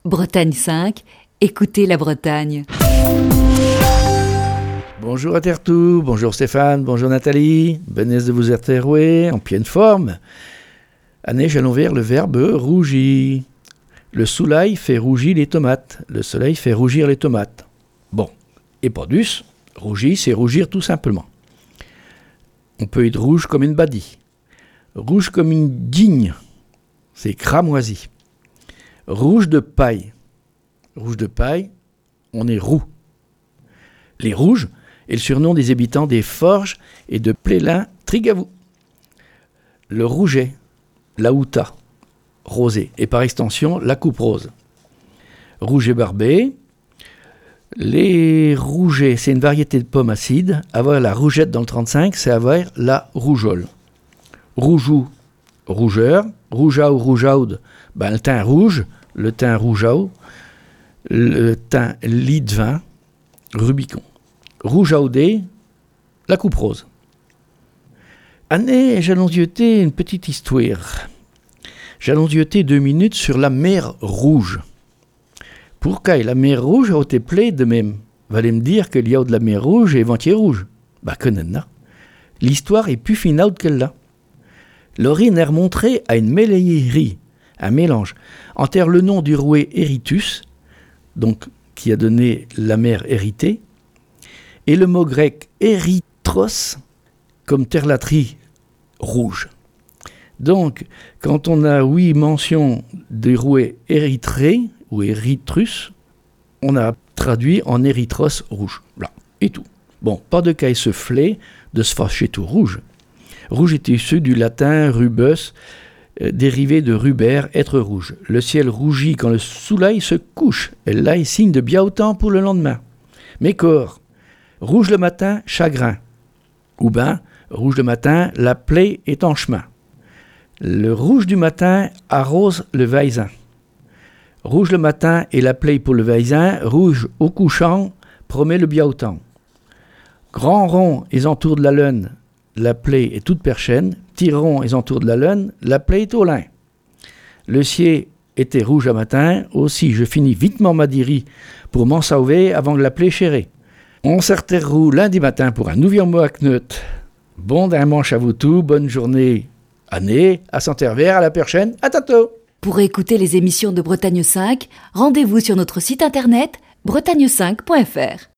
Bretagne 5, écoutez la Bretagne. Bonjour à Tertou, bonjour Stéphane, bonjour Nathalie, benesse de vous retrouver en pleine forme. Année, j'allons vers le verbe rougir. Le soleil fait rougir les tomates, le soleil fait rougir les tomates. Bon, et pas plus, rougir c'est rougir tout simplement. On peut être rouge comme une badie, rouge comme une digne, c'est cramoisi. Rouge de paille, on est roux. Les rouges est le surnom des habitants des Forges et de Plélin-Trigavou. Le rouget, la houta, rosé, et par extension la coupe rose. Rouget barbé, les rougets, c'est une variété de pommes acides. Avoir la rougette dans le 35, c'est avoir la rougeole. Roujou, rougeur, rougeau, rougeaude, le teint rouge, le teint rougeau, le teint lit de vin, Rubicon. Rougeaudé, la coupe rose. Année, j'allons dieuter une petite histoire. J'allons dieuter 2 minutes sur la mer Rouge. Pourquoi la mer Rouge a été plaie de même? Vous allez me dire qu'il y a de la mer Rouge et Ventier Rouge. Connaît-on. L'histoire est plus finale que là. L'orine est remontrée à une mélaillerie, un mélange, entre le nom du rouet Eritus, donc qui a donné la mer héritée, et le mot grec érythros, comme terlaterie rouge. Donc, quand on a mention du rouet érythrée ou érythrus, on a traduit en érythros rouge. Là, et tout. Bon, pas de cas se flé de se fâcher tout rouge. Rouge est issu du latin rubus, dérivé de ruber, être rouge. Le ciel rougit quand le soleil se couche. Et là, il signe de bien autant pour le lendemain. Mes corps, rouge le matin, chagrin. Ou rouge le matin, la plaie est en chemin. Le rouge du matin arrose le vaisin. Rouge le matin et la plaie pour le vaisin, rouge au couchant, promet le bien autant. Grand rond, ils entourent de la lune, la plaie est toute perchaine. Petit rond, ils entourent de la lune, la plaie est au lin. Le ciel était rouge à matin, aussi je finis vitement ma dirie pour m'en sauver avant que la plaie chérée. On s'arterroue lundi matin pour un nouveau mot à Kneut. Bon d'un manche à vous tous, bonne journée, année, à Saint-Hervère, à la prochaine, à tantôt. Pour écouter les émissions de Bretagne 5, rendez-vous sur notre site internet bretagne5.fr.